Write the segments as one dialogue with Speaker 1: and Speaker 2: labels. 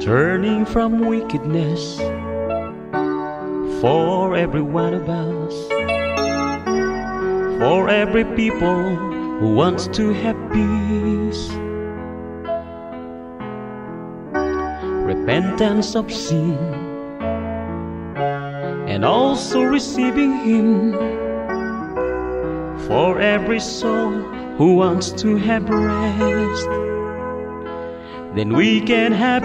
Speaker 1: turning from wickedness for every one of us, for every people who wants to have peace. Repentance of sin, and also receiving Him, for every soul who wants to have rest. Then we can have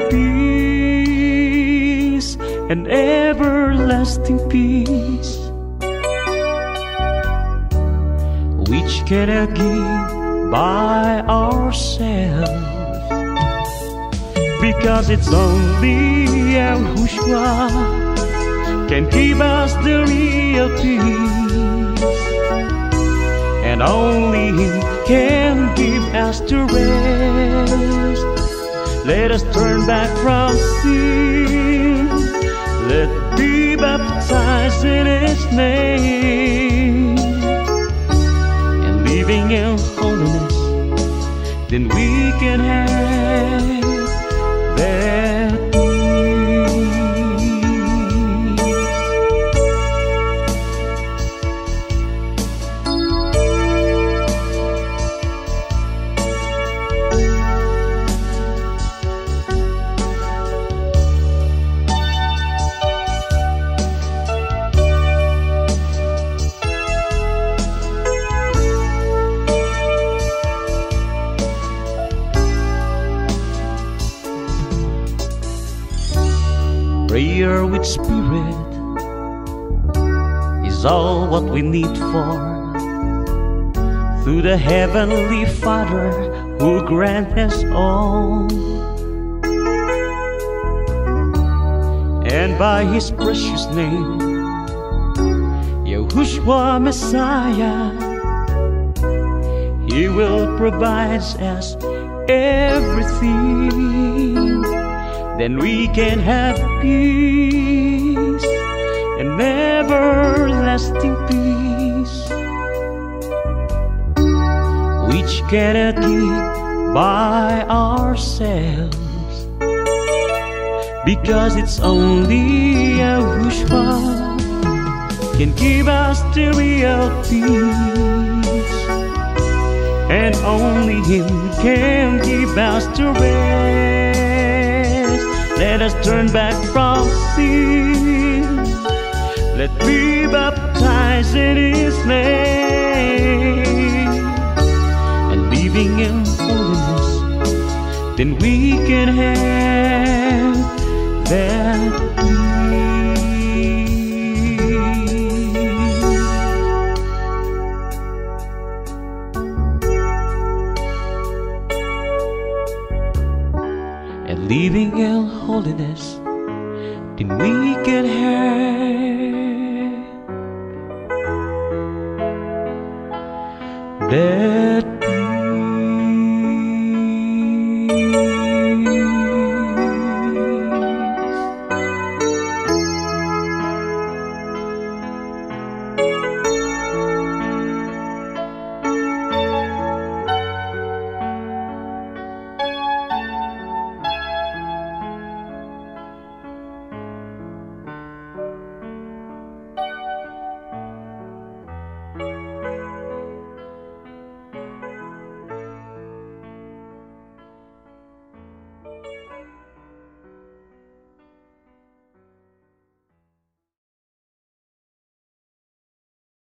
Speaker 1: peace and everlasting peace, which cannot give by ourselves, because it's only Yahushua can give us the real peace, and only Him can give us the rest. Let us turn back from sin, let's be baptized in His name, and living in holiness, then we can have that peace. Prayer with spirit is all what we need for, through the Heavenly Father who grant us all, and by His precious name, Yahushua Messiah, He will provide us everything. Then we can have peace and everlasting peace, which cannot give by ourselves, because it's only Yahushua can give us the real peace, and only Him can give us the rest. Let us turn back from sin, let's be baptized in His name, and living in holiness, then we can have that peace. And living in holiness, then we can have that